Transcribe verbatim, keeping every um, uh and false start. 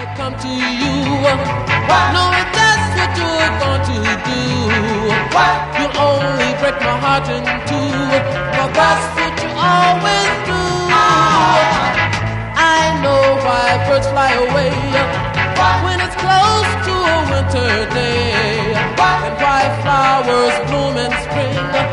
come to you, knowing that's what you're going to do. You'll only break my heart in two, but that's what you always do. I know why birds fly away when it's close to a winter day, and why flowers bloom in spring